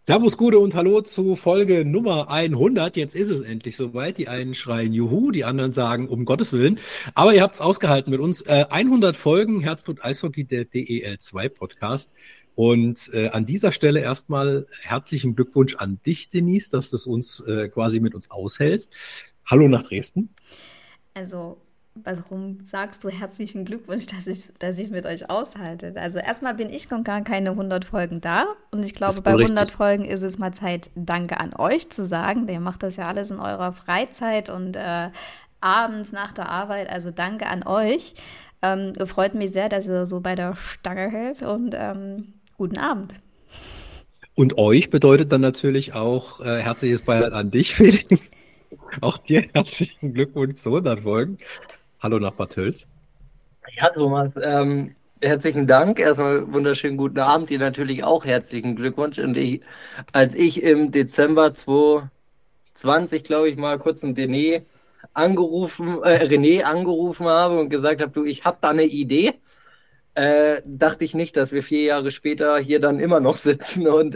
Servus, Gude und Hallo zu Folge Nummer 100. Jetzt ist es endlich soweit. Die einen schreien Juhu, die anderen sagen um Gottes Willen. Aber ihr habt es ausgehalten mit uns. 100 Folgen Herzblut Eishockey, der DEL2 Podcast. Und an dieser Stelle erstmal herzlichen Glückwunsch an dich, Denise, dass du es uns quasi mit uns aushältst. Hallo nach Dresden. Also, warum sagst du herzlichen Glückwunsch, dass ich es mit euch aushalte? Also, erstmal bin ich noch gar keine 100 Folgen da. Und ich glaube, Ist bei wohl 100 richtig. Folgen ist es mal Zeit, Danke an euch zu sagen. Ihr macht das ja alles in eurer Freizeit und abends nach der Arbeit. Also, danke an euch. Freut mich sehr, dass ihr so bei der Stange hält und guten Abend. Und euch bedeutet dann natürlich auch herzliches Beileid an dich, Felix. Auch dir herzlichen Glückwunsch zu 100 Folgen. Hallo nach Bad Tölz. Ja, Thomas, herzlichen Dank. Erstmal wunderschönen guten Abend. Dir natürlich auch herzlichen Glückwunsch. Als ich im Dezember 2020, glaube ich, mal kurz einen René angerufen habe und gesagt habe, du, ich habe da eine Idee, dachte ich nicht, dass wir 4 Jahre später hier dann immer noch sitzen und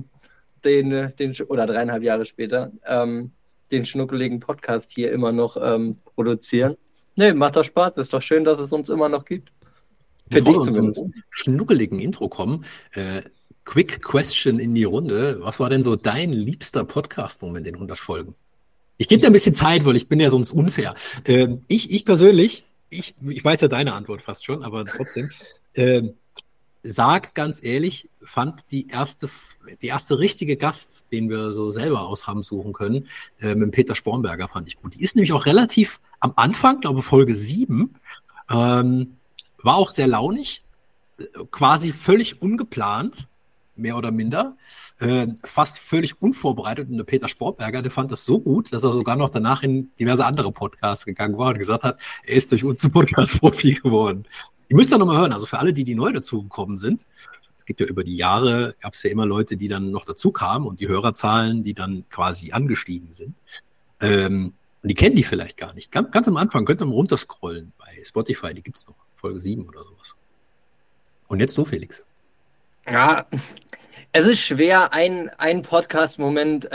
oder 3,5 Jahre später, den schnuckeligen Podcast hier immer noch produzieren. Nee, macht doch Spaß. Ist doch schön, dass es uns immer noch gibt. Für Bevor wir dich uns zum zumindest. schnuckeligen Intro kommen, Quick Question in die Runde. Was war denn so dein liebster Podcast-Moment in 100 Folgen? Ich gebe dir ein bisschen Zeit, weil ich bin ja sonst unfair. Ich persönlich, ich weiß ja deine Antwort fast schon, aber trotzdem, ähm, sag ganz ehrlich, fand die erste richtige Gast, den wir so selber aus haben suchen können, mit Peter Spornberger fand ich gut. Die ist nämlich auch relativ am Anfang, glaube Folge 7, ähm, war auch sehr launig, quasi völlig ungeplant, mehr oder minder, fast völlig unvorbereitet. Und der Peter Sportberger, der fand das so gut, dass er sogar noch danach in diverse andere Podcasts gegangen war und gesagt hat, er ist durch uns zum Podcast-Profi geworden. Ihr müsst da nochmal hören, also für alle, die neu dazugekommen sind, es gibt ja über die Jahre, gab es ja immer Leute, die dann noch dazu kamen und die Hörerzahlen, die dann quasi angestiegen sind. Und die kennen die vielleicht gar nicht. Ganz am Anfang könnt ihr mal runterscrollen bei Spotify, die gibt es noch, Folge 7 oder sowas. Und jetzt so, Felix. Ja, es ist schwer, einen Podcast-Moment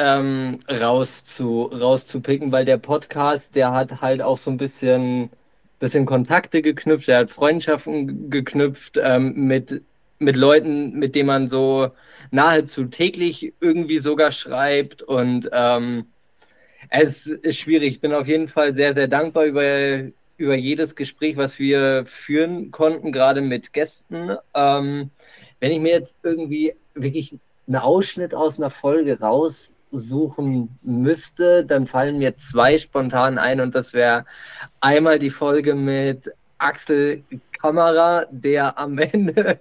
rauszupicken, weil der Podcast, der hat halt auch so ein bisschen Kontakte geknüpft, der hat Freundschaften geknüpft mit Leuten, mit denen man so nahezu täglich irgendwie sogar schreibt. Und es ist schwierig. Ich bin auf jeden Fall sehr, sehr dankbar über jedes Gespräch, was wir führen konnten, gerade mit Gästen. Wenn ich mir jetzt irgendwie wirklich einen Ausschnitt aus einer Folge raussuchen müsste, dann fallen mir zwei spontan ein und das wäre einmal die Folge mit Axel Kammerer, der am Ende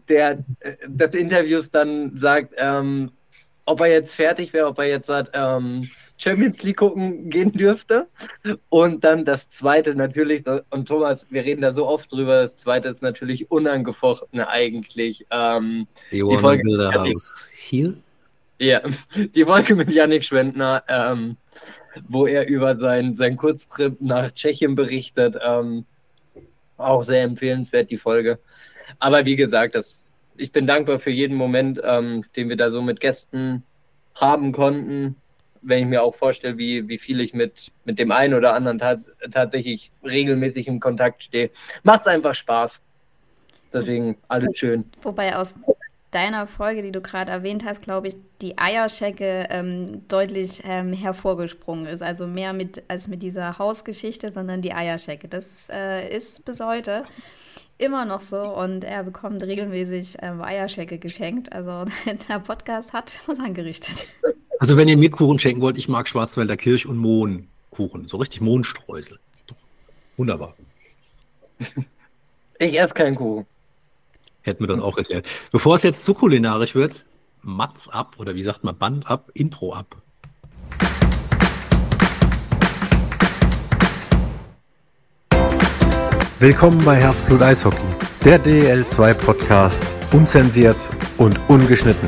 des Interviews dann sagt, ob er jetzt fertig wäre, ob er jetzt hat, Champions League gucken gehen dürfte. Und dann das zweite natürlich, und Thomas, wir reden da so oft drüber, das zweite ist natürlich unangefochten eigentlich. You Die wanna Folge build a mit Yannick, house here? ja, die Folge mit Yannick Schwendner, wo er über seinen Kurztrip nach Tschechien berichtet. Auch sehr empfehlenswert, die Folge. Aber wie gesagt, ich bin dankbar für jeden Moment, den wir da so mit Gästen haben konnten. Wenn ich mir auch vorstelle, wie viel ich mit dem einen oder anderen tatsächlich regelmäßig im Kontakt stehe, macht es einfach Spaß. Deswegen alles schön. Wobei aus deiner Folge, die du gerade erwähnt hast, glaube ich, die Eierschecke deutlich hervorgesprungen ist. Also mehr als mit dieser Hausgeschichte, sondern die Eierschecke. Das ist bis heute immer noch so und er bekommt regelmäßig Eierschecke geschenkt. Also der Podcast hat was angerichtet. Also wenn ihr mir Kuchen schenken wollt, ich mag Schwarzwälder Kirsch und Mohnkuchen. So richtig Mohnstreusel. Wunderbar. Ich esse keinen Kuchen. Hätten wir das auch erklärt. Bevor es jetzt zu kulinarisch wird, Mats ab, oder wie sagt man, Band ab, Intro ab. Willkommen bei Herzblut Eishockey, der DEL2 Podcast, unzensiert und ungeschnitten.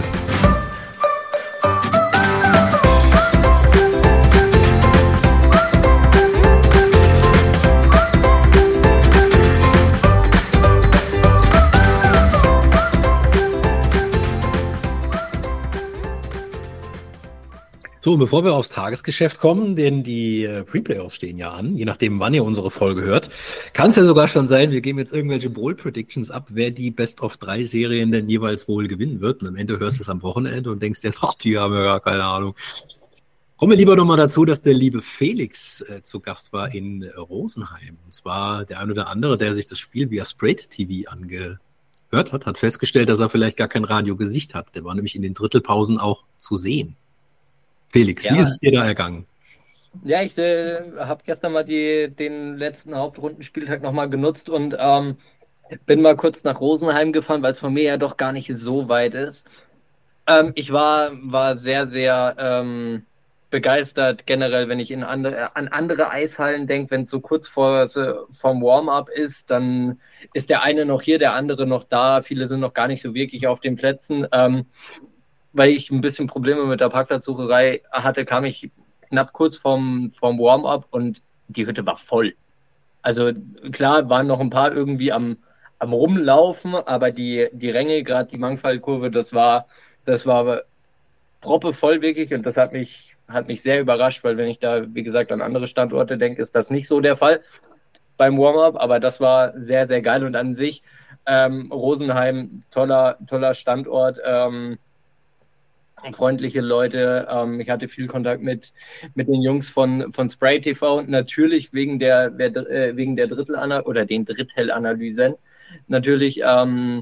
So, und bevor wir aufs Tagesgeschäft kommen, denn die Pre-Playoffs stehen ja an, je nachdem, wann ihr unsere Folge hört, kann es ja sogar schon sein, wir geben jetzt irgendwelche Bowl-Predictions ab, wer die Best-of-3-Serien denn jeweils wohl gewinnen wird. Und am Ende hörst du es am Wochenende und denkst dir, ach, die haben ja gar keine Ahnung. Kommen wir lieber nochmal dazu, dass der liebe Felix zu Gast war in Rosenheim. Und zwar der ein oder andere, der sich das Spiel via Sprayed TV angehört hat festgestellt, dass er vielleicht gar kein Radiogesicht hat. Der war nämlich in den Drittelpausen auch zu sehen. Felix, Ja. wie ist es dir da ergangen? Ja, ich habe gestern mal den letzten Hauptrundenspieltag nochmal genutzt und bin mal kurz nach Rosenheim gefahren, weil es von mir ja doch gar nicht so weit ist. Ich war sehr, sehr begeistert generell, wenn ich an andere Eishallen denke, wenn es so kurz vorm Warm-up ist, dann ist der eine noch hier, der andere noch da. Viele sind noch gar nicht so wirklich auf den Plätzen. Weil ich ein bisschen Probleme mit der Parkplatzsucherei hatte, kam ich knapp kurz vorm Warm-up und die Hütte war voll. Also klar, waren noch ein paar irgendwie am Rumlaufen, aber die Ränge, gerade die Mangfallkurve, das war proppevoll wirklich und das hat mich sehr überrascht, weil wenn ich da, wie gesagt, an andere Standorte denke, ist das nicht so der Fall beim Warm-up, aber das war sehr, sehr geil und an sich Rosenheim, toller Standort, freundliche Leute. Ich hatte viel Kontakt mit den Jungs von Spray TV, natürlich wegen der Drittelanalyse oder den Drittelanalysen. Natürlich, ja,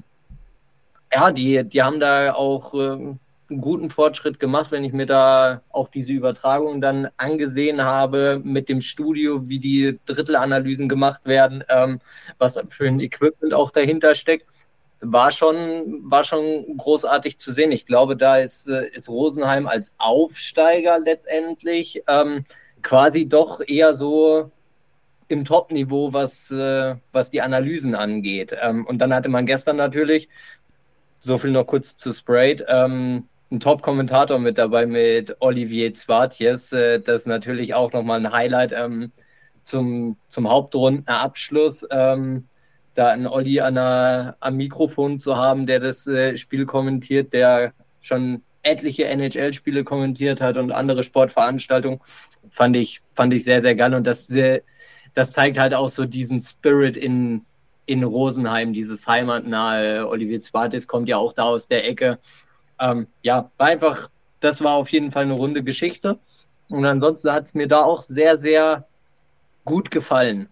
die haben da auch einen guten Fortschritt gemacht, wenn ich mir da auch diese Übertragung dann angesehen habe mit dem Studio, wie die Drittelanalysen gemacht werden, was für ein Equipment auch dahinter steckt. War schon großartig zu sehen. Ich glaube, da ist Rosenheim als Aufsteiger letztendlich quasi doch eher so im Top-Niveau, was die Analysen angeht. Und dann hatte man gestern natürlich, so viel noch kurz zu Sprayed, einen Top-Kommentator mit dabei mit Olivier Zwartjes. Das ist natürlich auch nochmal ein Highlight zum Hauptrundenabschluss. Da einen Olli am Mikrofon zu haben, der das Spiel kommentiert, der schon etliche NHL-Spiele kommentiert hat und andere Sportveranstaltungen, fand ich sehr, sehr geil. Und das zeigt halt auch so diesen Spirit in Rosenheim, dieses heimatnahe. Olivier Zwartis kommt ja auch da aus der Ecke. Ja, das war auf jeden Fall eine runde Geschichte. Und ansonsten hat es mir da auch sehr, sehr gut gefallen.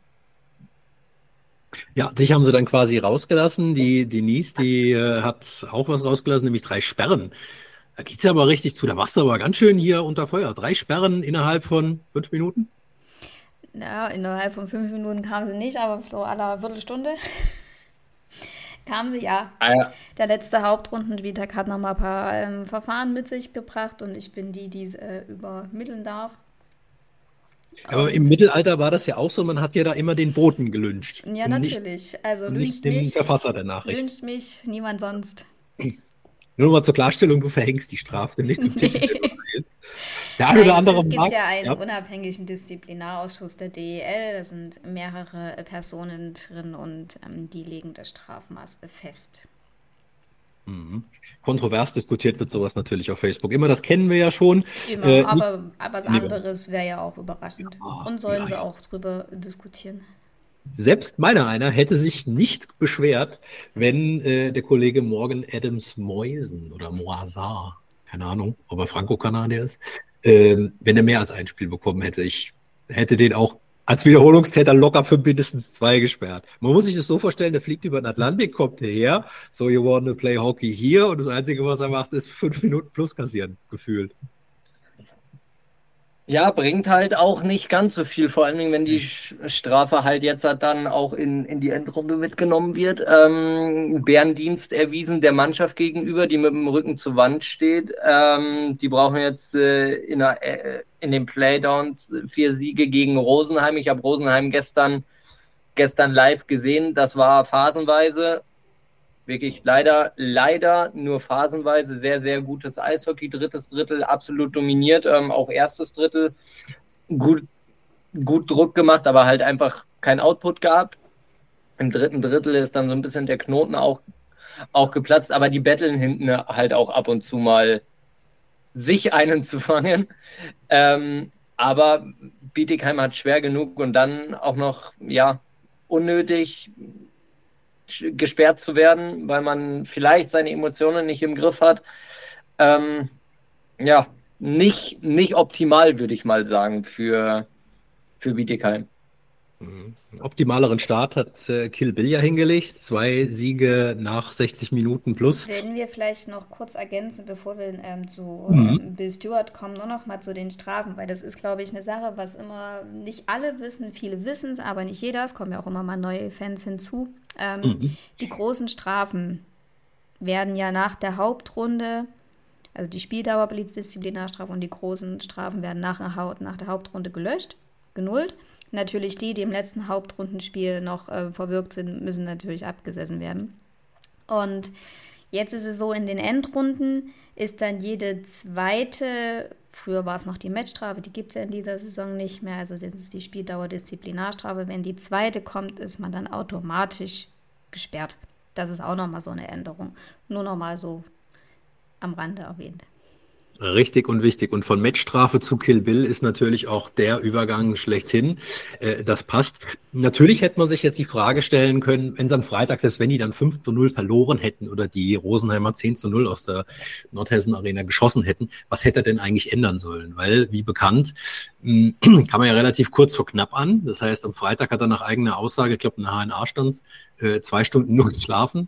Ja, dich haben sie dann quasi rausgelassen. Die Denise, die hat auch was rausgelassen, nämlich 3 Sperren. Da geht's ja aber richtig zu. Da warst du aber ganz schön hier unter Feuer. 3 Sperren innerhalb von 5 Minuten? Ja, innerhalb von 5 Minuten kam sie nicht, aber so aller Viertelstunde kam sie, ja. Ah, ja. Der letzte Hauptrundenspieltag hat nochmal ein paar Verfahren mit sich gebracht und ich bin die es übermitteln darf. Aber im Mittelalter war das ja auch so, man hat ja da immer den Boten gelyncht. Ja, Und natürlich. Also nicht den Verfasser der Nachricht. lyncht mich, niemand sonst. Nur mal zur Klarstellung, du verhängst die Strafe nicht. Du tippst dir überall. Der eine oder Nein, andere es gibt mag. ja einen Ja. unabhängigen Disziplinarausschuss der DEL, da sind mehrere Personen drin und die legen das Strafmaß fest. Kontrovers diskutiert wird sowas natürlich auf Facebook. Immer, das kennen wir ja schon. Immer, aber was lieber. anderes wäre ja auch überraschend. Und sollen sie auch drüber diskutieren. Selbst meiner einer hätte sich nicht beschwert, wenn der Kollege Morgan Adams Moisen oder Moisar, keine Ahnung, ob er Franco-Kanadier ist, wenn er mehr als ein Spiel bekommen hätte. Ich hätte den auch als Wiederholungstäter locker für mindestens 2 gesperrt. Man muss sich das so vorstellen, der fliegt über den Atlantik, kommt hierher, so you want to play hockey here und das Einzige, was er macht, ist 5 Minuten plus kassieren, gefühlt. Ja, bringt halt auch nicht ganz so viel, vor allen Dingen, wenn die Strafe halt jetzt dann auch in die Endrunde mitgenommen wird. Bärendienst erwiesen der Mannschaft gegenüber, die mit dem Rücken zur Wand steht. Die brauchen jetzt in den Playdowns 4 Siege gegen Rosenheim. Ich habe Rosenheim gestern live gesehen. Das war phasenweise wirklich leider nur phasenweise sehr, sehr gutes Eishockey. Drittes Drittel absolut dominiert, auch erstes Drittel gut Druck gemacht, aber halt einfach kein Output gehabt. Im dritten Drittel ist dann so ein bisschen der Knoten auch geplatzt, aber die betteln hinten halt auch ab und zu mal sich einen zu fangen. Aber Bietigheim hat schwer genug und dann auch noch unnötig gesperrt zu werden, weil man vielleicht seine Emotionen nicht im Griff hat. Nicht optimal, würde ich mal sagen, für Bietigheim. Optimaleren Start hat Kill Bill ja hingelegt. 2 Siege nach 60 Minuten plus. Wenn wir vielleicht noch kurz ergänzen, bevor wir zu Bill Stewart kommen, nur noch mal zu den Strafen, weil das ist, glaube ich, eine Sache, was immer nicht alle wissen. Viele wissen es, aber nicht jeder. Es kommen ja auch immer mal neue Fans hinzu. Die großen Strafen werden ja nach der Hauptrunde, also die Spieldauer, Disziplinarstrafe und die großen Strafen werden nach der Hauptrunde genullt. Natürlich die im letzten Hauptrundenspiel noch verwirkt sind, müssen natürlich abgesessen werden. Und jetzt ist es so, in den Endrunden ist dann jede zweite, früher war es noch die Matchstrafe, die gibt es ja in dieser Saison nicht mehr, also das ist die Spieldauer-Disziplinarstrafe. Wenn die zweite kommt, ist man dann automatisch gesperrt. Das ist auch nochmal so eine Änderung. Nur nochmal so am Rande erwähnt. Richtig und wichtig. Und von Matchstrafe zu Kill Bill ist natürlich auch der Übergang schlechthin. Das passt. Natürlich hätte man sich jetzt die Frage stellen können, wenn sie am Freitag, selbst wenn die dann 5-0 verloren hätten oder die Rosenheimer 10-0 aus der Nordhessen Arena geschossen hätten, was hätte er denn eigentlich ändern sollen? Weil, wie bekannt, kam er ja relativ kurz vor knapp an. Das heißt, am Freitag hat er nach eigener Aussage, ich glaube, in der HNA stand 2 Stunden nur geschlafen.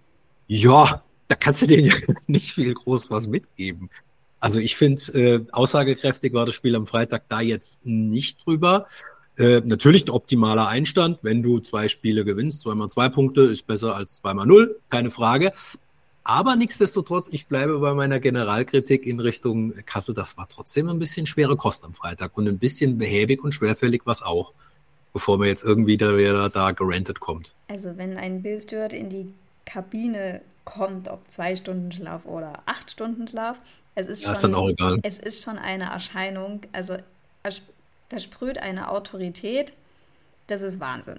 Ja, da kannst du denen ja nicht viel groß was mitgeben. Also ich finde, aussagekräftig war das Spiel am Freitag da jetzt nicht drüber. Natürlich ein optimaler Einstand, wenn du 2 Spiele gewinnst, 2x2 Punkte, ist besser als 2x0, keine Frage. Aber nichtsdestotrotz, ich bleibe bei meiner Generalkritik in Richtung Kassel. Das war trotzdem ein bisschen schwere Kost am Freitag und ein bisschen behäbig und schwerfällig was auch, bevor man jetzt irgendwie da gerantet kommt. Also wenn ein Bill Stewart in die Kabine kommt, ob 2 Stunden Schlaf oder 8 Stunden Schlaf, ist dann auch egal. Es ist schon eine Erscheinung, also er versprüht eine Autorität, das ist Wahnsinn.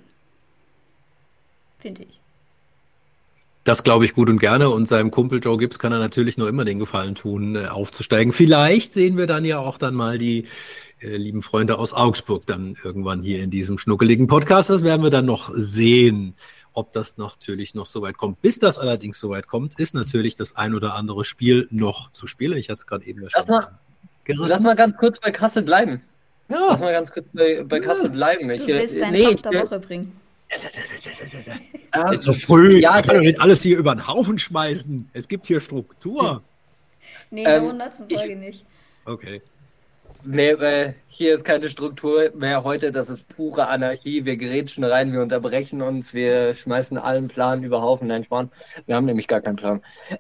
Finde ich. Das glaube ich gut und gerne und seinem Kumpel Joe Gibbs kann er natürlich noch immer den Gefallen tun, aufzusteigen. Vielleicht sehen wir dann ja auch dann mal die lieben Freunde aus Augsburg dann irgendwann hier in diesem schnuckeligen Podcast. Das werden wir dann noch sehen. Ob das natürlich noch so weit kommt. Bis das allerdings so weit kommt, ist natürlich das ein oder andere Spiel noch zu spielen. Ich hatte es gerade eben ja schon gerissen. Lass mal ganz kurz bei Kassel bleiben. Ja. Lass mal ganz kurz bei Kassel bleiben. Du willst deinen Top der Woche bringen. Nicht so früh. Ja, kann doch nicht alles hier über den Haufen schmeißen. Es gibt hier Struktur. Nee, in der 100. Folge nicht. Okay. Nee, weil hier ist keine Struktur mehr heute, das ist pure Anarchie. Wir gerätschen rein, wir unterbrechen uns, wir schmeißen allen Plan über Haufen. Nein, Spahn. Wir haben nämlich gar keinen Plan.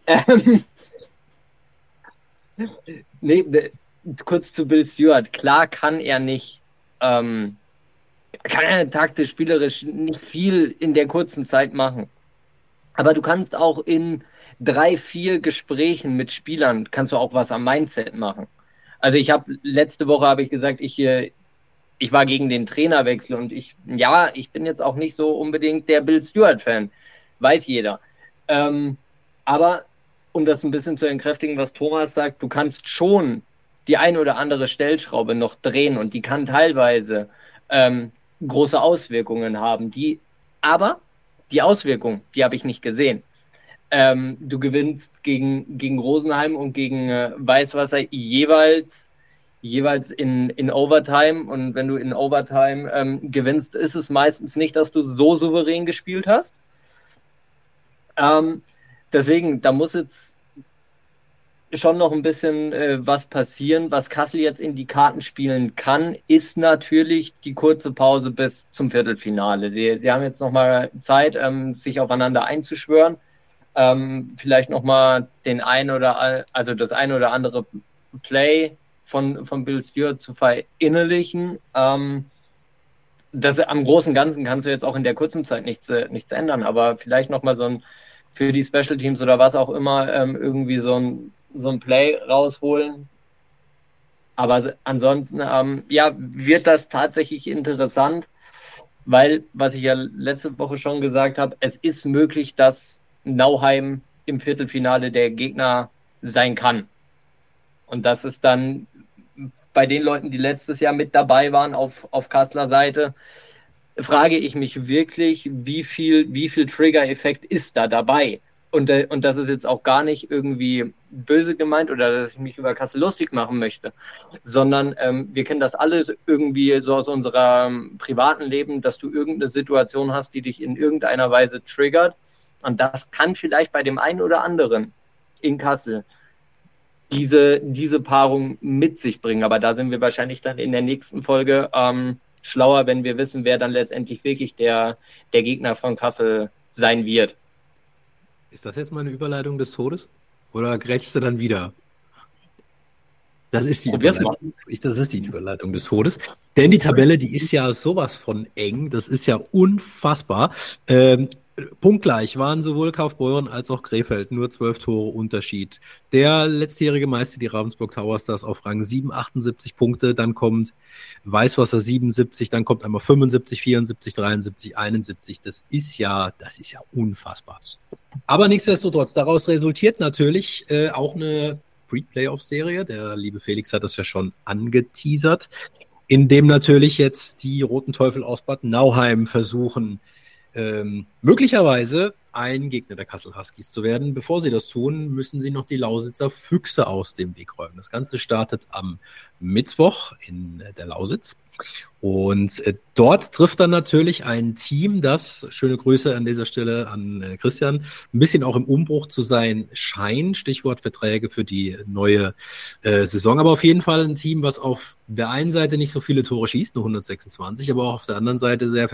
Kurz zu Bill Stewart. Klar kann er nicht, kann er taktisch, spielerisch nicht viel in der kurzen Zeit machen. Aber du kannst auch in 3-4 Gesprächen mit Spielern, kannst du auch was am Mindset machen. Also letzte Woche gesagt, ich war gegen den Trainerwechsel und ich bin jetzt auch nicht so unbedingt der Bill Stewart-Fan. Weiß jeder. Aber um das ein bisschen zu entkräftigen, was Thomas sagt, du kannst schon die ein oder andere Stellschraube noch drehen und die kann teilweise große Auswirkungen haben. Aber die Auswirkungen, die habe ich nicht gesehen. Du gewinnst gegen Rosenheim und gegen Weißwasser jeweils in Overtime. Und wenn du in Overtime gewinnst, ist es meistens nicht, dass du so souverän gespielt hast. Deswegen, da muss jetzt schon noch ein bisschen was passieren. Was Kassel jetzt in die Karten spielen kann, ist natürlich die kurze Pause bis zum Viertelfinale. Sie haben jetzt nochmal Zeit, sich aufeinander einzuschwören. Vielleicht nochmal das ein oder andere Play von Bill Stewart zu verinnerlichen. Am großen Ganzen kannst du jetzt auch in der kurzen Zeit nichts ändern, aber vielleicht nochmal für die Special Teams oder was auch immer irgendwie so ein Play rausholen. Aber ansonsten wird das tatsächlich interessant, weil, was ich ja letzte Woche schon gesagt habe, es ist möglich, dass Nauheim im Viertelfinale der Gegner sein kann. Und das ist dann bei den Leuten, die letztes Jahr mit dabei waren auf Kasseler Seite, frage ich mich wirklich, wie viel Trigger-Effekt ist da dabei? Und das ist jetzt auch gar nicht irgendwie böse gemeint oder dass ich mich über Kassel lustig machen möchte, sondern wir kennen das alles irgendwie so aus unserem privaten Leben, dass du irgendeine Situation hast, die dich in irgendeiner Weise triggert. Und das kann vielleicht bei dem einen oder anderen in Kassel diese Paarung mit sich bringen. Aber da sind wir wahrscheinlich dann in der nächsten Folge schlauer, wenn wir wissen, wer dann letztendlich wirklich der Gegner von Kassel sein wird. Ist das jetzt mal eine Überleitung des Todes? Oder grätschst du dann wieder? Das ist die Überleitung. Das ist die Überleitung des Todes. Denn die Tabelle, die ist ja sowas von eng. Das ist ja unfassbar. Punktgleich waren sowohl Kaufbeuren als auch Krefeld. Nur 12 Tore Unterschied. Der letztjährige Meister, die Ravensburg Towers Stars, auf Rang 7, 78 Punkte. Dann kommt Weißwasser 77. Dann kommt einmal 75, 74, 73, 71. Das ist ja unfassbar. Aber nichtsdestotrotz, daraus resultiert natürlich auch eine Pre-Playoff-Serie. Der liebe Felix hat das ja schon angeteasert, in dem natürlich jetzt die Roten Teufel aus Bad Nauheim versuchen, möglicherweise ein Gegner der Kassel Huskies zu werden. Bevor sie das tun, müssen sie noch die Lausitzer Füchse aus dem Weg räumen. Das Ganze startet am Mittwoch in der Lausitz. Und dort trifft dann natürlich ein Team, das, schöne Grüße an dieser Stelle an Christian, ein bisschen auch im Umbruch zu sein scheint, Stichwort Verträge für die neue Saison, aber auf jeden Fall ein Team, was auf der einen Seite nicht so viele Tore schießt, nur 126, aber auch auf der anderen Seite sehr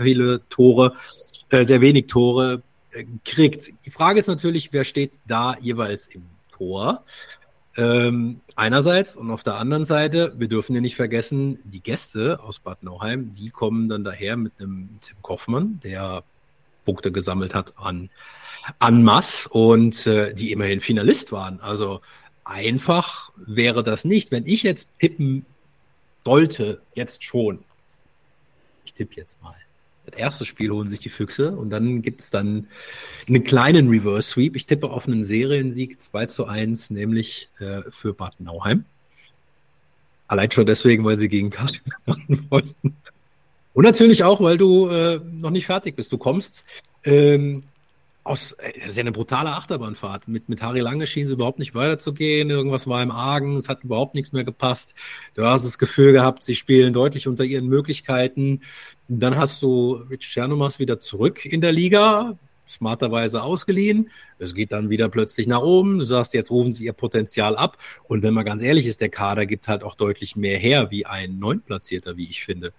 wenig Tore kriegt. Die Frage ist natürlich, wer steht da jeweils im Tor? Einerseits und auf der anderen Seite, wir dürfen ja nicht vergessen, die Gäste aus Bad Nauheim, die kommen dann daher mit einem Tim Koffmann, der Punkte gesammelt hat en masse und die immerhin Finalist waren. Also einfach wäre das nicht. Wenn ich jetzt tippen sollte, jetzt schon, ich tippe jetzt mal. Das erste Spiel holen sich die Füchse und dann gibt es dann einen kleinen Reverse Sweep. Ich tippe auf einen Seriensieg 2:1, nämlich für Bad Nauheim. Allein schon deswegen, weil sie gegen Kassel machen wollten. Und natürlich auch, weil du noch nicht fertig bist. Du kommst das ist ja eine brutale Achterbahnfahrt. Mit Harry Lange schien es überhaupt nicht weiterzugehen. Irgendwas war im Argen. Es hat überhaupt nichts mehr gepasst. Du hast das Gefühl gehabt, sie spielen deutlich unter ihren Möglichkeiten. Dann hast du Rich Chernomas wieder zurück in der Liga, smarterweise ausgeliehen. Es geht dann wieder plötzlich nach oben. Du sagst, jetzt rufen sie ihr Potenzial ab. Und wenn man ganz ehrlich ist, der Kader gibt halt auch deutlich mehr her, wie ein Neuntplatzierter, wie ich finde.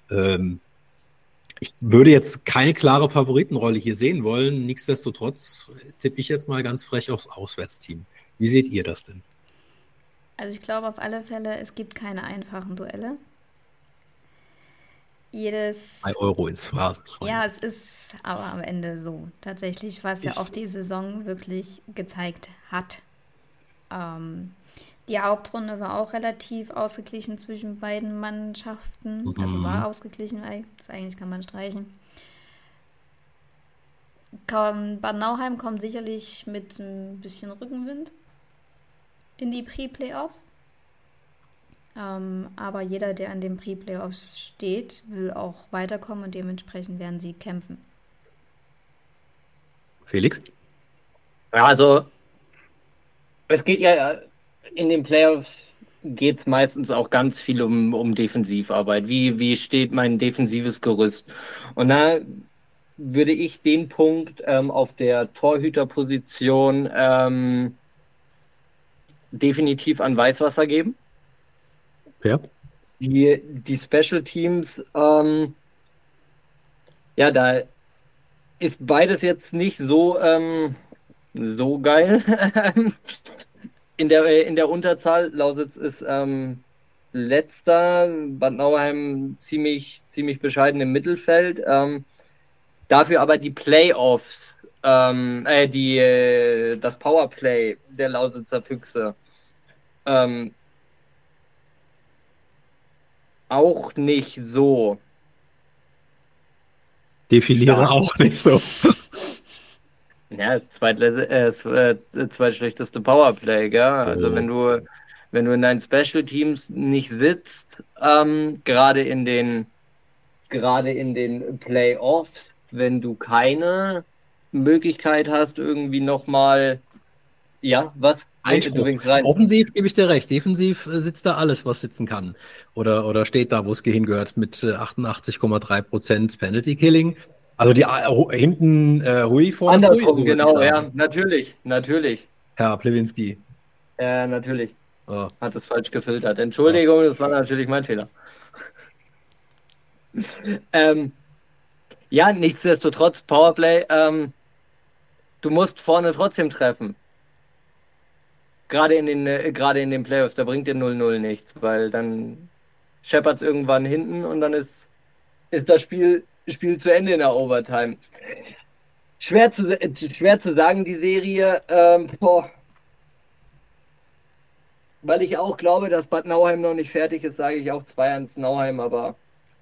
Ich würde jetzt keine klare Favoritenrolle hier sehen wollen. Nichtsdestotrotz tippe ich jetzt mal ganz frech aufs Auswärtsteam. Wie seht ihr das denn? Also ich glaube auf alle Fälle, es gibt keine einfachen Duelle. 2 Euro ins Phrasenschwein. Ja, es ist aber am Ende so. Tatsächlich, was ja auch die Saison wirklich gezeigt hat. Die Hauptrunde war auch relativ ausgeglichen zwischen beiden Mannschaften. Also war ausgeglichen, eigentlich kann man streichen. Bad Nauheim kommt sicherlich mit ein bisschen Rückenwind in die Pre-Playoffs. Aber jeder, der an den Pre-Playoffs steht, will auch weiterkommen und dementsprechend werden sie kämpfen. Felix? Ja, also es geht ja in den Playoffs geht es meistens auch ganz viel um Defensivarbeit. Wie steht mein defensives Gerüst? Und da würde ich den Punkt auf der Torhüterposition definitiv an Weißwasser geben. Ja. Die Special Teams, ja, da ist beides jetzt nicht so geil. In der Unterzahl. Lausitz ist letzter, Bad Nauheim ziemlich bescheiden im Mittelfeld. Dafür aber die Playoffs, das Powerplay der Lausitzer Füchse auch nicht so. Definiere auch nicht so. Ja, das zweitschlechteste Powerplay, gell? Also wenn Wenn du in deinen Special Teams nicht sitzt, gerade in den Playoffs, wenn du keine Möglichkeit hast, irgendwie nochmal, ja, was? Du Einspruch. winkst rein. Offensiv gebe ich dir recht. Defensiv sitzt da alles, was sitzen kann. Oder steht da, wo es hingehört, mit 88,3% Penalty Killing. Also hinten Hui vorne Pfui, Andersrum, so würde ich genau, sagen. ja, natürlich. Herr Plewinski. Natürlich. Oh. Hat es falsch gefiltert. Entschuldigung, das war natürlich mein Fehler. Ja, nichtsdestotrotz, Powerplay, du musst vorne trotzdem treffen. Gerade in den Playoffs, da bringt dir 0-0 nichts, weil dann scheppert's irgendwann hinten und dann ist das Spiel zu Ende in der Overtime. Schwer zu sagen, die Serie, weil ich auch glaube, dass Bad Nauheim noch nicht fertig ist, sage ich auch 2-1 Nauheim, aber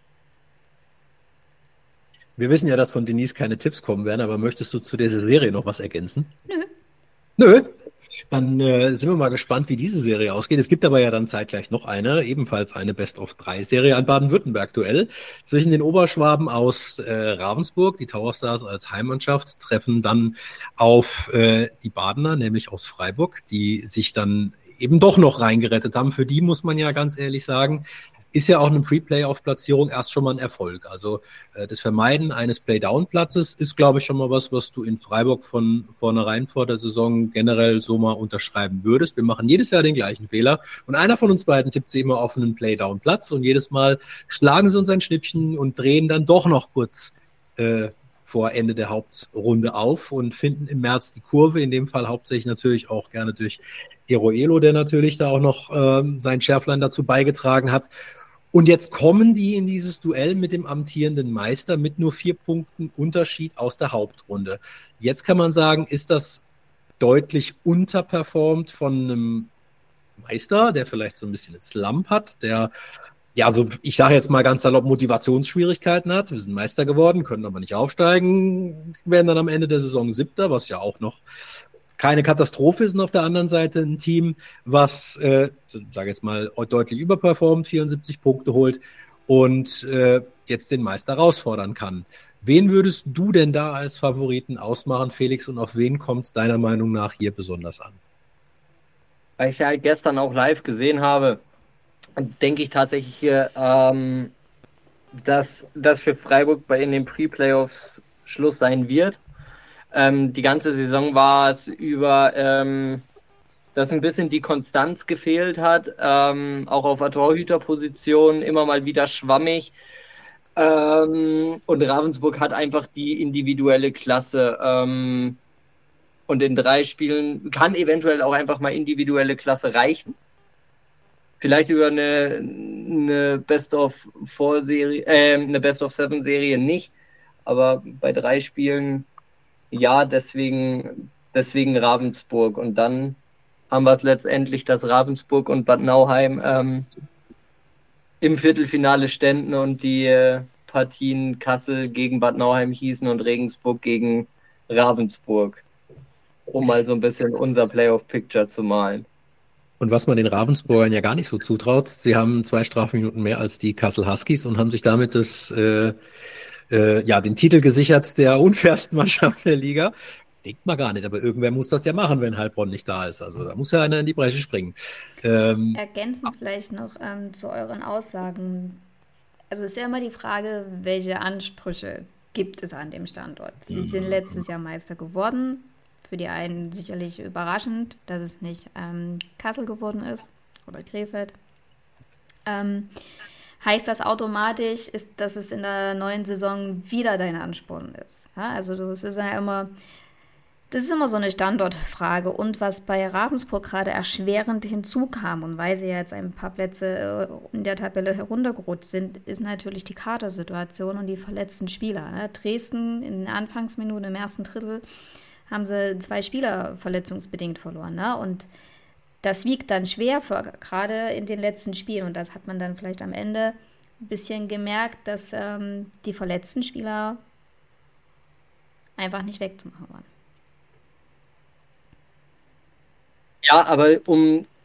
Wir wissen ja, dass von Denise keine Tipps kommen werden, aber möchtest du zu dieser Serie noch was ergänzen? Nö. Nö. Dann sind wir mal gespannt, wie diese Serie ausgeht. Es gibt aber ja dann zeitgleich noch ebenfalls eine Best-of-3-Serie, ein Baden-Württemberg-Duell zwischen den Oberschwaben aus Ravensburg, die Tower Stars als Heimmannschaft, treffen dann auf die Badener, nämlich aus Freiburg, die sich dann eben doch noch reingerettet haben. Für die muss man ja ganz ehrlich sagen, ist ja auch eine Pre-Playoff-Platzierung erst schon mal ein Erfolg. Also das Vermeiden eines Play-Down-Platzes ist, glaube ich, schon mal was du in Freiburg von vornherein vor der Saison generell so mal unterschreiben würdest. Wir machen jedes Jahr den gleichen Fehler und einer von uns beiden tippt sie immer auf einen Play-Down-Platz und jedes Mal schlagen sie uns ein Schnippchen und drehen dann doch noch kurz vor Ende der Hauptrunde auf und finden im März die Kurve, in dem Fall hauptsächlich natürlich auch gerne durch Heroelo, der natürlich da auch noch sein Schärflein dazu beigetragen hat. Und jetzt kommen die in dieses Duell mit dem amtierenden Meister mit nur 4 Punkten Unterschied aus der Hauptrunde. Jetzt kann man sagen, ist das deutlich unterperformt von einem Meister, der vielleicht so ein bisschen einen Slump hat, der, ja, so ich sage jetzt mal ganz salopp, Motivationsschwierigkeiten hat. Wir sind Meister geworden, können aber nicht aufsteigen, werden dann am Ende der Saison 7., was ja auch noch keine Katastrophe ist, und auf der anderen Seite ein Team, was, sage jetzt mal, deutlich überperformt, 74 Punkte holt und jetzt den Meister herausfordern kann. Wen würdest du denn da als Favoriten ausmachen, Felix, und auf wen kommt es deiner Meinung nach hier besonders an? weil ich es ja halt gestern auch live gesehen habe, denke ich tatsächlich hier, dass für Freiburg in den Pre-Playoffs Schluss sein wird. Die ganze Saison war es über, dass ein bisschen die Konstanz gefehlt hat, auch auf der Torhüterposition immer mal wieder schwammig. Und Ravensburg hat einfach die individuelle Klasse. Und in 3 Spielen kann eventuell auch einfach mal individuelle Klasse reichen. Vielleicht über eine Best-of-4-Serie, eine Best-of-7-Serie nicht. Aber bei 3 Spielen ja, deswegen Ravensburg. Und dann haben wir es letztendlich, dass Ravensburg und Bad Nauheim im Viertelfinale ständen und die Partien Kassel gegen Bad Nauheim hießen und Regensburg gegen Ravensburg. Um mal so ein bisschen unser Playoff-Picture zu malen. Und was man den Ravensburgern ja gar nicht so zutraut, sie haben 2 Strafminuten mehr als die Kassel Huskies und haben sich damit den Titel gesichert der unfairsten Mannschaft der Liga. Denkt man gar nicht, aber irgendwer muss das ja machen, wenn Heilbronn nicht da ist. Also da muss ja einer in die Bresche springen. Ergänzend vielleicht noch zu euren Aussagen. Also ist ja immer die Frage, welche Ansprüche gibt es an dem Standort? Sie sind letztes Jahr Meister geworden. Für die einen sicherlich überraschend, dass es nicht Kassel geworden ist oder Krefeld. Heißt das automatisch, dass es in der neuen Saison wieder dein Ansporn ist? Ja, also das ist immer so eine Standortfrage. Und was bei Ravensburg gerade erschwerend hinzukam, und weil sie jetzt ein paar Plätze in der Tabelle heruntergerutscht sind, ist natürlich die Kadersituation und die verletzten Spieler. Ne? Dresden in den Anfangsminuten im ersten Drittel haben sie 2 Spieler verletzungsbedingt verloren. Ne? Und das wiegt dann schwer, gerade in den letzten Spielen. Und das hat man dann vielleicht am Ende ein bisschen gemerkt, dass die verletzten Spieler einfach nicht wegzumachen waren. Ja, aber um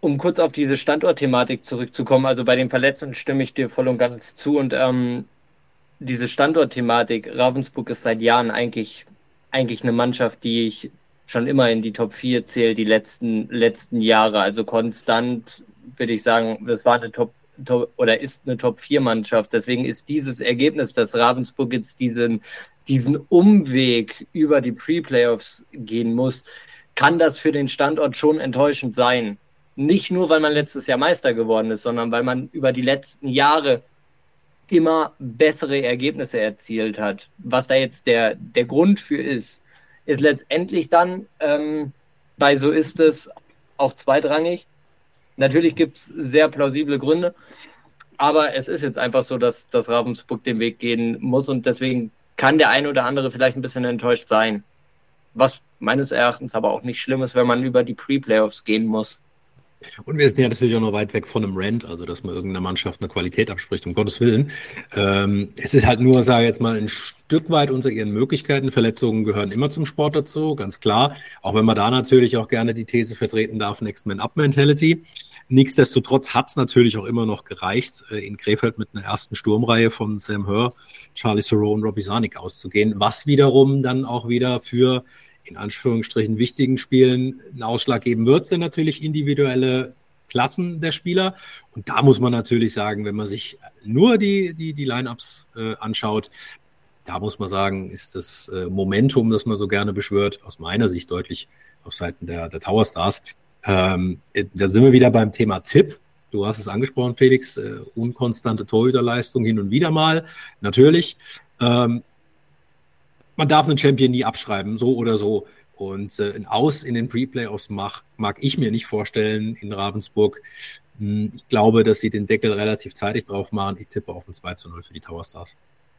um kurz auf diese Standortthematik zurückzukommen, also bei den Verletzten stimme ich dir voll und ganz zu und diese Standortthematik, Ravensburg ist seit Jahren eigentlich eine Mannschaft, die ich schon immer in die Top 4 zähle, die letzten Jahre. Also konstant würde ich sagen, das war eine Top oder ist eine Top 4 Mannschaft. Deswegen ist dieses Ergebnis, dass Ravensburg jetzt diesen Umweg über die Pre-Playoffs gehen muss, kann das für den Standort schon enttäuschend sein. Nicht nur, weil man letztes Jahr Meister geworden ist, sondern weil man über die letzten Jahre immer bessere Ergebnisse erzielt hat. Was da jetzt der Grund für ist letztendlich dann, bei so ist es auch zweitrangig. Natürlich gibt es sehr plausible Gründe, aber es ist jetzt einfach so, dass Ravensburg den Weg gehen muss und deswegen kann der eine oder andere vielleicht ein bisschen enttäuscht sein. Was meines Erachtens aber auch nicht schlimm ist, wenn man über die Pre-Playoffs gehen muss. Und wir sind ja natürlich auch noch weit weg von einem Rant, also dass man irgendeiner Mannschaft eine Qualität abspricht, um Gottes Willen. Es ist halt nur, sage ich jetzt mal, ein Stück weit unter ihren Möglichkeiten. Verletzungen gehören immer zum Sport dazu, ganz klar. Auch wenn man da natürlich auch gerne die These vertreten darf, Next Man Up Mentality. Nichtsdestotrotz hat es natürlich auch immer noch gereicht, in Krefeld mit einer ersten Sturmreihe von Sam Hör, Charlie Theroux und Robbie Sarnik auszugehen, was wiederum dann auch wieder für in Anführungsstrichen wichtigen Spielen einen Ausschlag geben wird, sind natürlich individuelle Klassen der Spieler. Und da muss man natürlich sagen, wenn man sich nur die Line-Ups anschaut, da muss man sagen, ist das Momentum, das man so gerne beschwört, aus meiner Sicht deutlich auf Seiten der Tower Stars. Da sind wir wieder beim Thema Tipp. Du hast es angesprochen, Felix, unkonstante Torhüterleistung hin und wieder mal, natürlich. Man darf einen Champion nie abschreiben, so oder so. Und ein Aus in den Pre-Playoffs mag ich mir nicht vorstellen in Ravensburg. Ich glaube, dass sie den Deckel relativ zeitig drauf machen. Ich tippe auf ein 2:0 für die Tower Stars.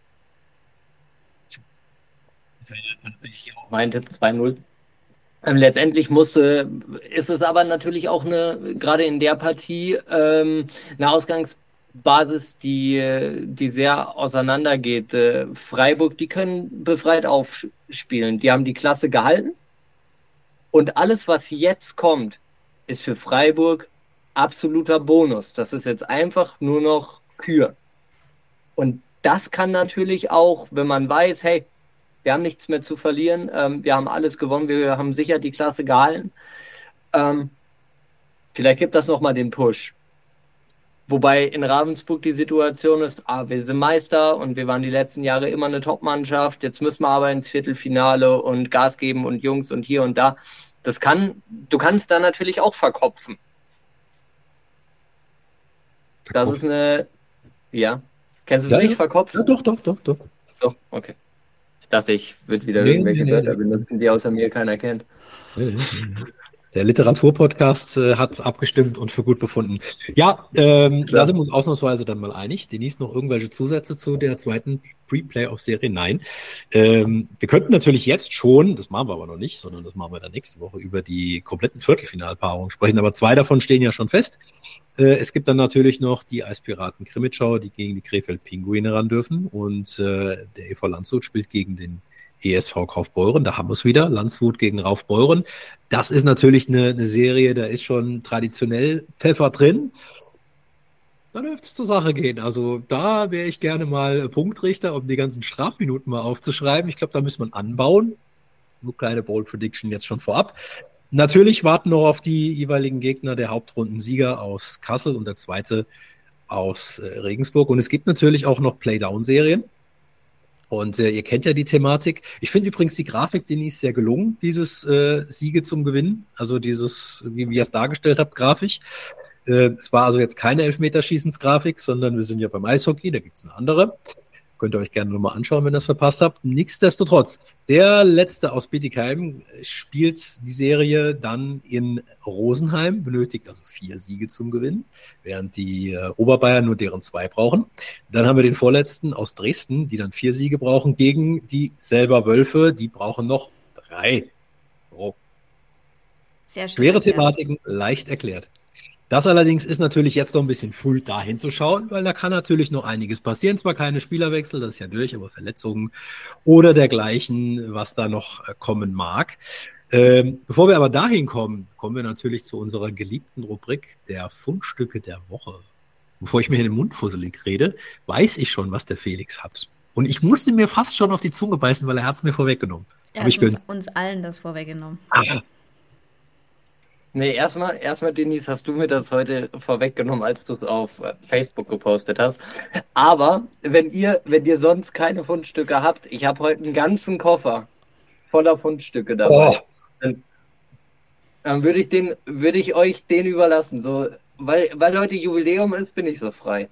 Mein Tipp 2:0. Letztendlich ist es aber natürlich auch gerade in der Partie, eine Ausgangsbasis, die sehr auseinandergeht. Freiburg, die können befreit aufspielen. Die haben die Klasse gehalten. Und alles, was jetzt kommt, ist für Freiburg absoluter Bonus. Das ist jetzt einfach nur noch Kür. Und das kann natürlich auch, wenn man weiß, hey, wir haben nichts mehr zu verlieren, wir haben alles gewonnen, wir haben sicher die Klasse gehalten. Vielleicht gibt das nochmal den Push. Wobei in Ravensburg die Situation ist, wir sind Meister und wir waren die letzten Jahre immer eine Top-Mannschaft, jetzt müssen wir aber ins Viertelfinale und Gas geben und Jungs und hier und da. Du kannst da natürlich auch verkopfen. Das ist ja. Kennst du es nicht, verkopfen? Ja, doch. Doch, okay. Ich dachte, ich würde wieder irgendwelche Wörter benutzen, die außer mir keiner kennt. Der Literaturpodcast hat abgestimmt und für gut befunden. Ja, da sind wir uns ausnahmsweise dann mal einig. Denise, noch irgendwelche Zusätze zu der zweiten Pre-Playoff-Serie? Nein. Wir könnten natürlich jetzt schon, das machen wir aber noch nicht, sondern das machen wir dann nächste Woche, über die kompletten Viertelfinalpaarungen sprechen. Aber 2 davon stehen ja schon fest. Es gibt dann natürlich noch die Eispiraten Krimitschau, die gegen die Krefeld Pinguine ran dürfen. Und der EV Landshut spielt gegen den ESV Kaufbeuren. Da haben wir es wieder. Landshut gegen Raufbeuren. Das ist natürlich eine Serie, da ist schon traditionell Pfeffer drin. Da dürfte es zur Sache gehen. Also da wäre ich gerne mal Punktrichter, um die ganzen Strafminuten mal aufzuschreiben. Ich glaube, da müssen wir anbauen. Nur kleine Bold Prediction jetzt schon vorab. Natürlich warten noch auf die jeweiligen Gegner der Hauptrundensieger aus Kassel und der zweite aus Regensburg. Und es gibt natürlich auch noch Playdown-Serien. Und ihr kennt ja die Thematik. Ich finde übrigens die Grafik, Denise, sehr gelungen, dieses Siege zum Gewinnen. Also dieses, wie ihr es dargestellt habt, grafisch. Es war also jetzt keine Elfmeterschießensgrafik, sondern wir sind ja beim Eishockey, da gibt es eine andere. Könnt ihr euch gerne nochmal anschauen, wenn ihr das verpasst habt. Nichtsdestotrotz, der Letzte aus Bietigheim spielt die Serie dann in Rosenheim, benötigt also 4 Siege zum Gewinn, während die Oberbayern nur deren 2 brauchen. Dann haben wir den Vorletzten aus Dresden, die dann 4 Siege brauchen, gegen die selber Wölfe, die brauchen noch 3. So. Sehr schön. Schwere Thematiken, leicht erklärt. Das allerdings ist natürlich jetzt noch ein bisschen früh da hinzuschauen, weil da kann natürlich noch einiges passieren. Zwar keine Spielerwechsel, das ist ja durch, aber Verletzungen oder dergleichen, was da noch kommen mag. Bevor wir aber dahin kommen, kommen wir natürlich zu unserer geliebten Rubrik der Fundstücke der Woche. Bevor ich mir in den Mund fusselig rede, weiß ich schon, was der Felix hat. Und ich musste mir fast schon auf die Zunge beißen, weil er hat es mir vorweggenommen. Er hat uns allen das vorweggenommen. Nee, erstmal, Denise, hast du mir das heute vorweggenommen, als du es auf Facebook gepostet hast. Aber wenn ihr sonst keine Fundstücke habt, ich habe heute einen ganzen Koffer voller Fundstücke dabei. Dann würde ich euch den überlassen. So, weil heute Jubiläum ist, bin ich so frei.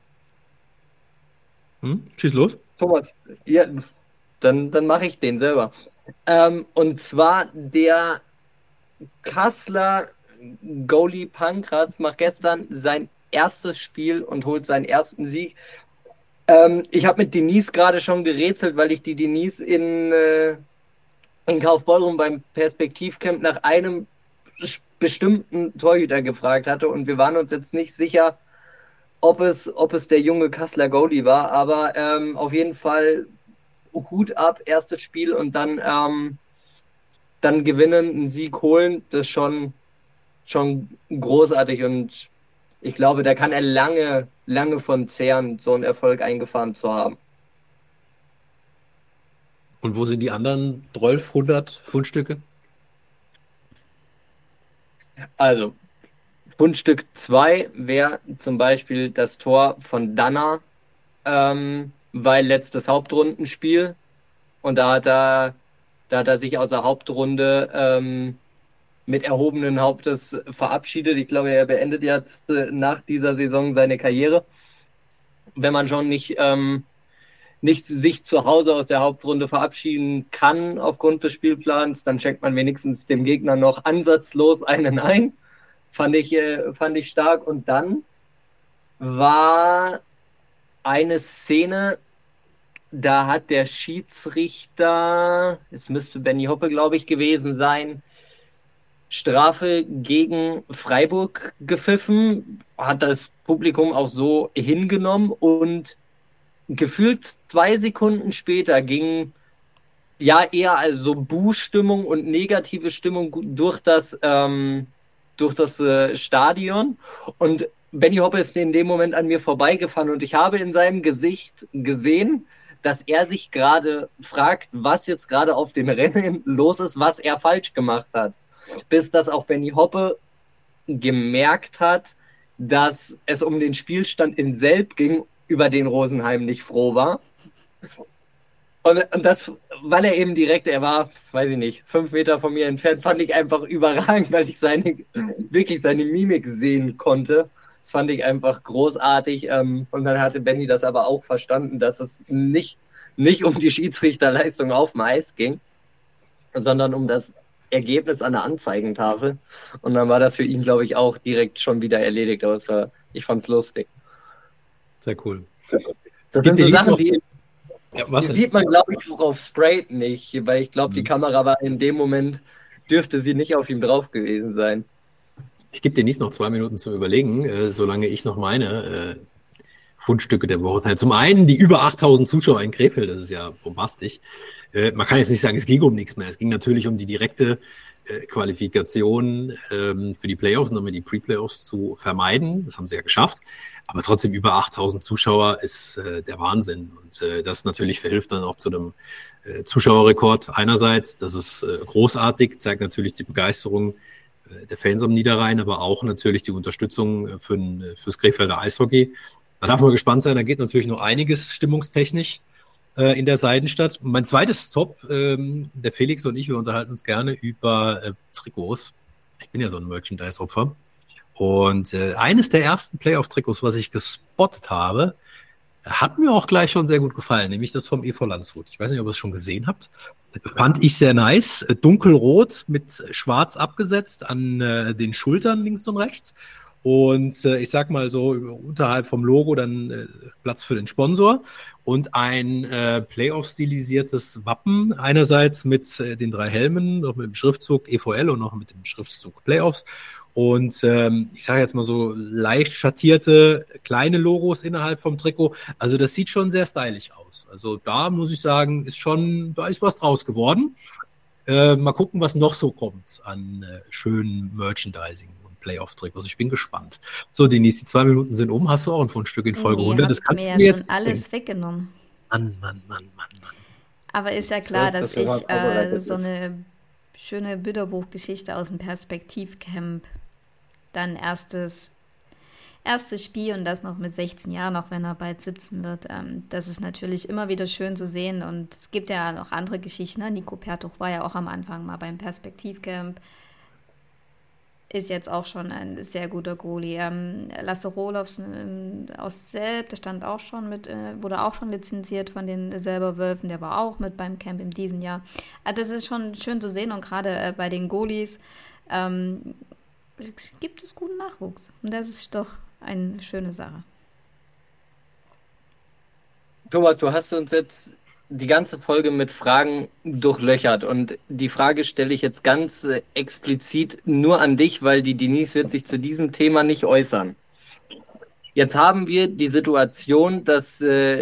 Schieß los. Thomas, ja, dann mache ich den selber. Und zwar der Kasseler Goalie Pankratz macht gestern sein erstes Spiel und holt seinen ersten Sieg. Ich habe mit Denise gerade schon gerätselt, weil ich die Denise in Kaufbeuren beim Perspektivcamp nach einem bestimmten Torhüter gefragt hatte und wir waren uns jetzt nicht sicher, ob es der junge Kasseler Goalie war, aber auf jeden Fall Hut ab, erstes Spiel und dann gewinnen, einen Sieg holen, das ist schon großartig und ich glaube, da kann er lange, lange von zehren, so einen Erfolg eingefahren zu haben. Und wo sind die anderen 1200 Fundstücke? Also, Fundstück 2 wäre zum Beispiel das Tor von Danner, weil letztes Hauptrundenspiel und da hat er sich aus der Hauptrunde mit erhobenen Hauptes verabschiedet. Ich glaube, er beendet jetzt nach dieser Saison seine Karriere. Wenn man schon nicht sich zu Hause aus der Hauptrunde verabschieden kann aufgrund des Spielplans, dann schenkt man wenigstens dem Gegner noch ansatzlos einen ein. Fand ich stark. Und dann war eine Szene, da hat der Schiedsrichter, es müsste Benny Hoppe, glaube ich, gewesen sein, Strafe gegen Freiburg gepfiffen, hat das Publikum auch so hingenommen und gefühlt 2 Sekunden später ging ja eher also Buh-Stimmung und negative Stimmung durch das Stadion und Benny Hoppe ist in dem Moment an mir vorbeigefahren und ich habe in seinem Gesicht gesehen, dass er sich gerade fragt, was jetzt gerade auf dem Rennen los ist, was er falsch gemacht hat. Bis das auch Benny Hoppe gemerkt hat, dass es um den Spielstand in Selb ging, über den Rosenheim nicht froh war. Und das, weil er eben er war, weiß ich nicht, 5 Meter von mir entfernt, fand ich einfach überragend, weil ich wirklich seine Mimik sehen konnte. Das fand ich einfach großartig. Und dann hatte Benny das aber auch verstanden, dass es nicht um die Schiedsrichterleistung auf dem Eis ging, sondern um das Ergebnis an der Anzeigentafel. Und dann war das für ihn, glaube ich, auch direkt schon wieder erledigt. Aber ich fand es lustig. Sehr cool. Das sind so Sachen, die sieht man, glaube ich, auch auf Sprayed nicht, weil ich glaube, die Kamera war in dem Moment, dürfte sie nicht auf ihm drauf gewesen sein. Ich gebe Denise noch 2 Minuten zum Überlegen, solange ich noch meine Fundstücke der Woche teile. Zum einen die über 8000 Zuschauer in Krefeld, das ist ja bombastisch. Man kann jetzt nicht sagen, es ging um nichts mehr. Es ging natürlich um die direkte Qualifikation für die Playoffs und damit die Pre-Playoffs zu vermeiden. Das haben sie ja geschafft. Aber trotzdem über 8000 Zuschauer ist der Wahnsinn. Und das natürlich verhilft dann auch zu einem Zuschauerrekord einerseits. Das ist großartig, zeigt natürlich die Begeisterung der Fans am Niederrhein, aber auch natürlich die Unterstützung fürs Krefelder Eishockey. Da darf man gespannt sein, da geht natürlich noch einiges stimmungstechnisch in der Seidenstadt. Und mein zweites Top, der Felix und ich, wir unterhalten uns gerne über Trikots. Ich bin ja so ein Merchandise-Opfer. Und eines der ersten Playoff-Trikots, was ich gespottet habe, hat mir auch gleich schon sehr gut gefallen, nämlich das vom EV Landshut. Ich weiß nicht, ob ihr es schon gesehen habt. Fand ich sehr nice. Dunkelrot mit schwarz abgesetzt an den Schultern links und rechts. Und ich sag mal so, unterhalb vom Logo dann Platz für den Sponsor und ein Playoff-stilisiertes Wappen. Einerseits mit den 3 Helmen, noch mit dem Schriftzug EVL und noch mit dem Schriftzug Playoffs. Und ich sage jetzt mal so leicht schattierte kleine Logos innerhalb vom Trikot. Also das sieht schon sehr stylisch aus. Also da muss ich sagen, da ist was draus geworden. Mal gucken, was noch so kommt an schönen Merchandising und Playoff-Trikots. Also ich bin gespannt. So, Denise, die 2 Minuten sind um. Hast du auch ein Fundstück in Folge 100? Das kannst du mir jetzt schon alles weggenommen. Mann. Aber ist ja klar, dass ich so eine schöne Bilderbuchgeschichte aus dem Perspektivcamp dann erstes Spiel und das noch mit 16 Jahren, auch wenn er bald 17 wird. Das ist natürlich immer wieder schön zu sehen und es gibt ja noch andere Geschichten. Ne? Nico Pertuch war ja auch am Anfang mal beim Perspektivcamp. Ist jetzt auch schon ein sehr guter Goalie. Lasse Rohlofs aus Selb, der stand auch schon wurde auch schon lizenziert von den Selber Wölfen, der war auch mit beim Camp in diesem Jahr. Also das ist schon schön zu sehen und gerade bei den Goalies gibt es guten Nachwuchs. Und das ist doch eine schöne Sache. Thomas, du hast uns jetzt die ganze Folge mit Fragen durchlöchert und die Frage stelle ich jetzt ganz explizit nur an dich, weil die Denise wird sich zu diesem Thema nicht äußern. Jetzt haben wir die Situation, dass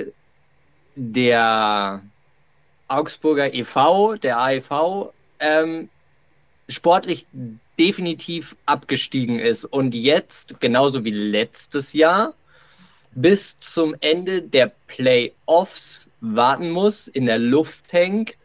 der Augsburger e.V., der AEV, sportlich definitiv abgestiegen ist und jetzt, genauso wie letztes Jahr, bis zum Ende der Playoffs warten muss, in der Luft hängt,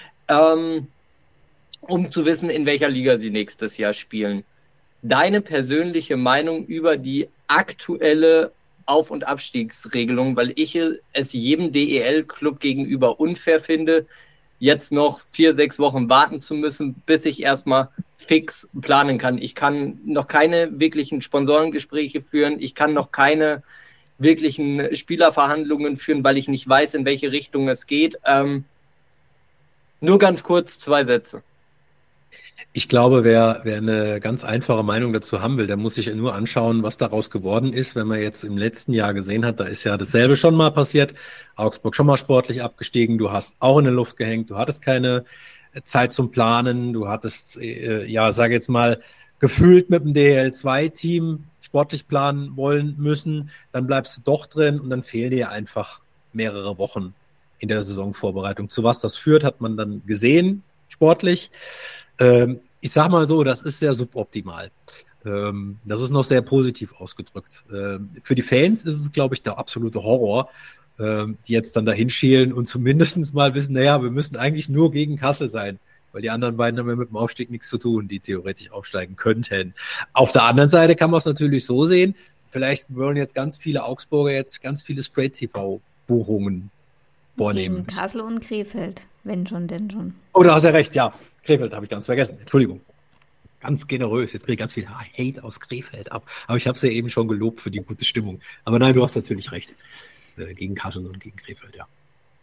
um zu wissen, in welcher Liga sie nächstes Jahr spielen. Deine persönliche Meinung über die aktuelle Auf- und Abstiegsregelung, weil ich es jedem DEL-Club gegenüber unfair finde, jetzt noch 4-6 Wochen warten zu müssen, bis ich erstmal fix planen kann. Ich kann noch keine wirklichen Sponsorengespräche führen, ich kann noch keine wirklichen Spielerverhandlungen führen, weil ich nicht weiß, in welche Richtung es geht. Nur ganz kurz 2 Sätze. Ich glaube, wer eine ganz einfache Meinung dazu haben will, der muss sich nur anschauen, was daraus geworden ist. Wenn man jetzt im letzten Jahr gesehen hat, da ist ja dasselbe schon mal passiert. Augsburg schon mal sportlich abgestiegen. Du hast auch in der Luft gehängt. Du hattest keine Zeit zum Planen. Du hattest, sage jetzt mal, gefühlt mit dem DEL2-Team sportlich planen wollen müssen. Dann bleibst du doch drin und dann fehlen dir einfach mehrere Wochen in der Saisonvorbereitung. Zu was das führt, hat man dann gesehen, sportlich. Ich sag mal so, das ist sehr suboptimal. Das ist noch sehr positiv ausgedrückt. Für die Fans ist es, glaube ich, der absolute Horror, die jetzt dann dahin schielen und zumindest mal wissen, naja, wir müssen eigentlich nur gegen Kassel sein, weil die anderen beiden haben ja mit dem Aufstieg nichts zu tun, die theoretisch aufsteigen könnten. Auf der anderen Seite kann man es natürlich so sehen, vielleicht wollen jetzt ganz viele Augsburger jetzt ganz viele Straight-TV-Buchungen vornehmen. Gegen Kassel und Krefeld, wenn schon, denn schon. Oh, da hast du ja recht, ja. Krefeld habe ich ganz vergessen. Entschuldigung. Ganz generös. Jetzt kriege ich ganz viel Hate aus Krefeld ab. Aber ich habe es ja eben schon gelobt für die gute Stimmung. Aber nein, du hast natürlich recht. Gegen Kassel und gegen Krefeld, ja.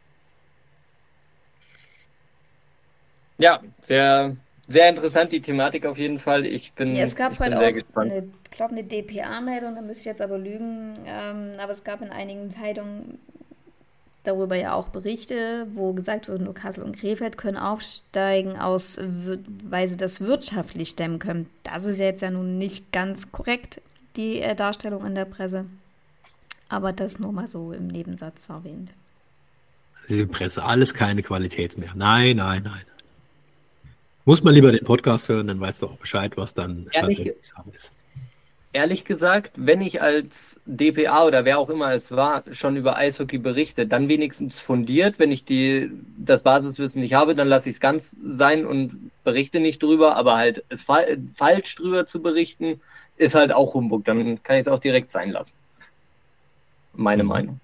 Ja, sehr, sehr interessant die Thematik auf jeden Fall. Es gab heute auch eine DPA-Meldung, da müsste ich jetzt aber lügen. Aber es gab in einigen Zeitungen darüber ja auch Berichte, wo gesagt wurde, nur Kassel und Krefeld können aufsteigen, weil sie das wirtschaftlich stemmen können. Das ist jetzt ja nun nicht ganz korrekt, die Darstellung in der Presse. Aber das nur mal so im Nebensatz erwähnt. Die Presse, alles keine Qualität mehr. Nein. Muss man lieber den Podcast hören, dann weißt du auch Bescheid, was dann tatsächlich Sache ist. Ehrlich gesagt, wenn ich als DPA oder wer auch immer es war, schon über Eishockey berichte, dann wenigstens fundiert. Wenn ich das Basiswissen nicht habe, dann lasse ich es ganz sein und berichte nicht drüber. Aber halt es falsch drüber zu berichten, ist halt auch Humbug. Dann kann ich es auch direkt sein lassen. Meine Meinung.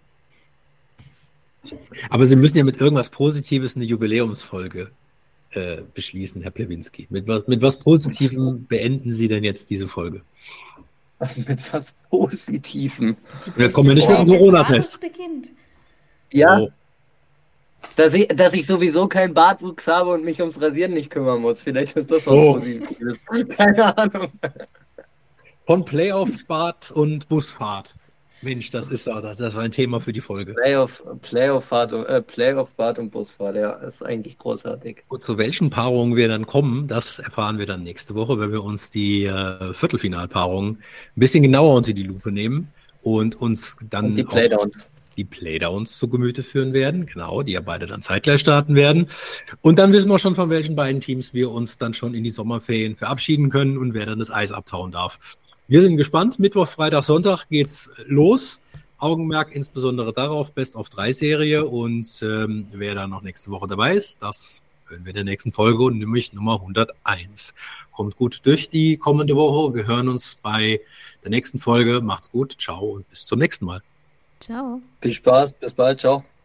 Aber Sie müssen ja mit irgendwas Positives eine Jubiläumsfolge beschließen, Herr Plewinski. Mit was Positivem beenden Sie denn jetzt diese Folge? Mit was Positivem. Und jetzt kommen wir nicht mit dem Corona-Test. Ja. Oh. Dass ich sowieso keinen Bartwuchs habe und mich ums Rasieren nicht kümmern muss. Vielleicht ist das was Positives. Keine Ahnung. Von Playoff-Bart und Busfahrt. Mensch, das war ein Thema für die Folge. Playoff-Bart und Busfahrt, ja, ist eigentlich großartig. Und zu welchen Paarungen wir dann kommen, das erfahren wir dann nächste Woche, wenn wir uns die Viertelfinalpaarungen ein bisschen genauer unter die Lupe nehmen und uns dann und die Playdowns. die Playdowns zu Gemüte führen werden. Genau, die ja beide dann zeitgleich starten werden. Und dann wissen wir schon, von welchen beiden Teams wir uns dann schon in die Sommerferien verabschieden können und wer dann das Eis abtauen darf. Wir sind gespannt. Mittwoch, Freitag, Sonntag geht's los. Augenmerk insbesondere darauf, Best-of-3-Serie. Und wer dann noch nächste Woche dabei ist, das hören wir in der nächsten Folge, und nämlich Nummer 101. Kommt gut durch die kommende Woche. Wir hören uns bei der nächsten Folge. Macht's gut. Ciao und bis zum nächsten Mal. Ciao. Viel Spaß. Bis bald. Ciao.